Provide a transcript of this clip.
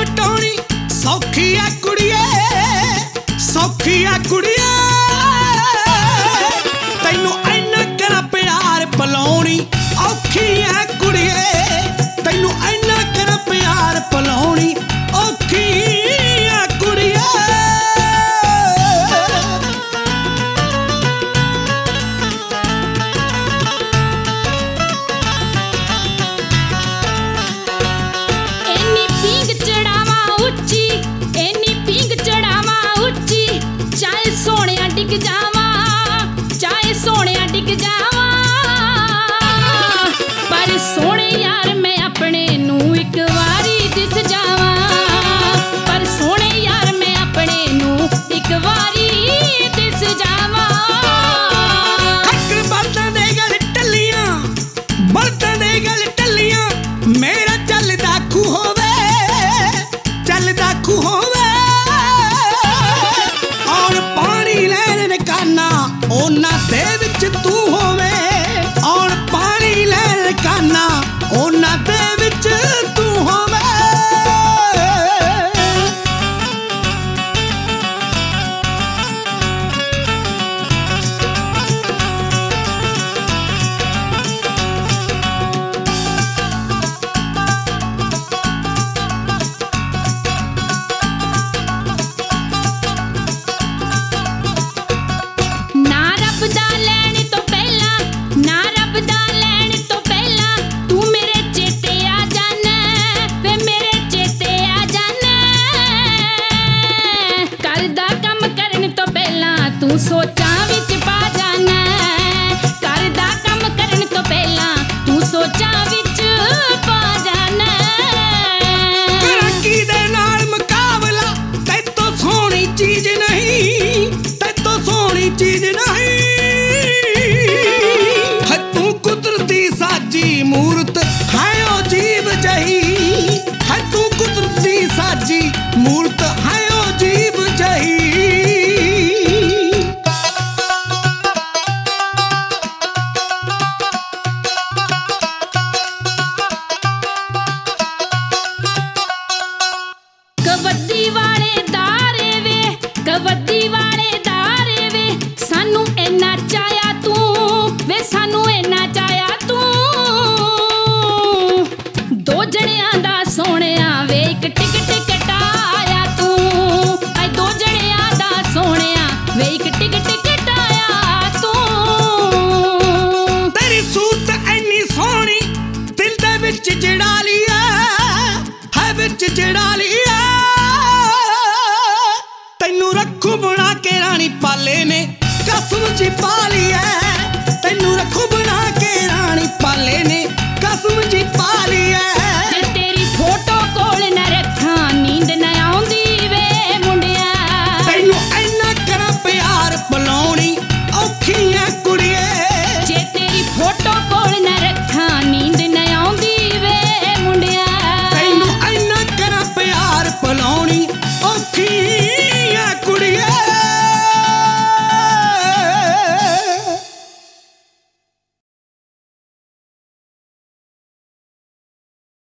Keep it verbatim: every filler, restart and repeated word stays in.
ਵਟਾਉਣੀ ਸੌਖੀ ਆ ਕੁੜੀਏ ਸੌਖੀ ਆ ਕੁੜੀਏ ਤੈਨੂੰ ਇੰਨਾ ਕਰਾਂ ਪਿਆਰ ਪਲਾਉਣੀ ਔਖੀ ਆ ਕੁੜੀਏ ਤੈਨੂੰ ਇੰਨਾ ਕਰਾਂ ਪਿਆਰ ਪਲਾਉਣੀ ਔਖੀ ਆ ਕੁੜੀਏ डिग जावा चाहे सोहणिया डिग जावा पर सोहणे यार मैं अपने नू एक वारी दिस जावा पर सोहणे यार मैं अपने नू एक वारी दिस जावा खक्कर बलदां दे गल टल्लियां बलदां दे गल टल्लियां मेरा चलदा खू होवे चलदा खू होवे ਉਹਨਾਂ ਦੇ ਵਿੱਚ ਤੂੰ ਹੋਵੇਂ ਔਰ ਪਾਣੀ ਲੈਣ ਕਾਨਾ ਉਹਨਾਂ ਦੇ ਵਿੱਚ ਤੂੰ ਹੋਵੇਂ तू सोचा विच पा जाना घर दा कम करन तो पहला तू सोचा विच पा जाना तरक्की दे नाल मुकाबला तैतों सोहनी चीज नहीं तैतों सोहनी चीज नहीं है तू कुदरती साजी मूरत है ओ जीव जही है तू कुदरती साजी मूरत है ओ जीव जही कबड्डी वाले दारे वे कबड्डी वाले दारे वे सानू इन्ना चाया तू वे सानू इन्ना चाया तू दो जणियां दा सोहणिया वे एक टिकट कटाया तू ऐ दो जणियां दा सोहणिया वे एक टिकट कटाया तू तेरी सूरत इन्नी सोहनी दिल दे विच जड़ा लिया है विच जड़ा लिया तैनू रखू बना के रानी पाले ने कसम जी पा ली है तैनू रखू बना के रानी पाले ने